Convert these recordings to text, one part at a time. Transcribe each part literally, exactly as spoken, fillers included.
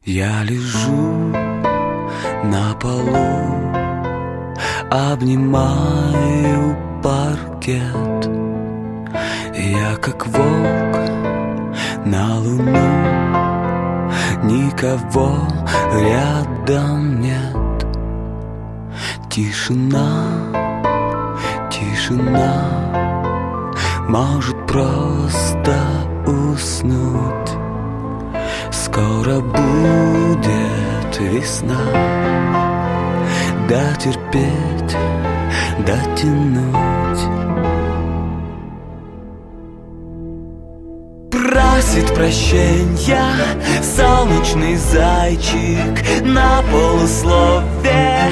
Я лежу на полу, обнимаю паркет. Я как волк на луну, никого рядом нет. Тишина, тишина, может просто уснуть. Скоро будет весна, дотерпеть, дотянуть. Просит прощенья солнечный зайчик, на полуслове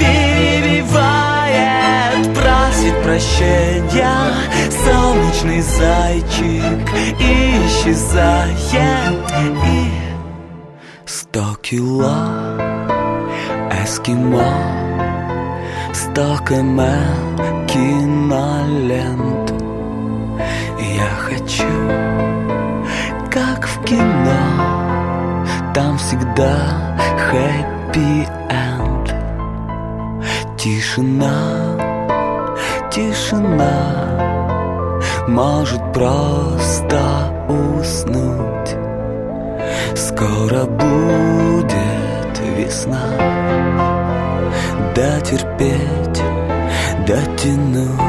перебивает. Просит прощенья солнечный зайчик, и исчезает. И сто кило эскимо, сто километров кинолент. Я хочу, как в кино, там всегда хэппи-энд. Тишина, тишина, может просто уснуть. Скоро будет весна, дотерпеть, дотянуть.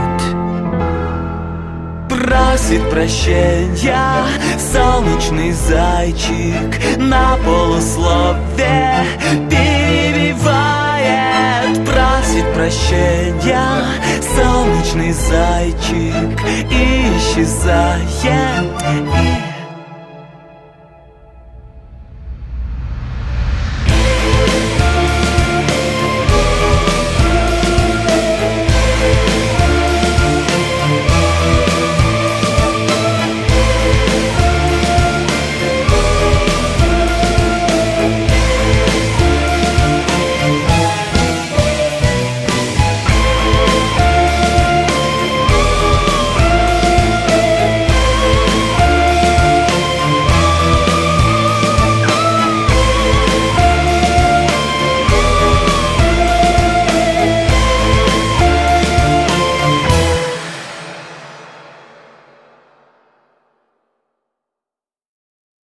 Просит прощенья солнечный зайчик, на полуслове перебивает. Просит прощенья солнечный зайчик, и исчезает. И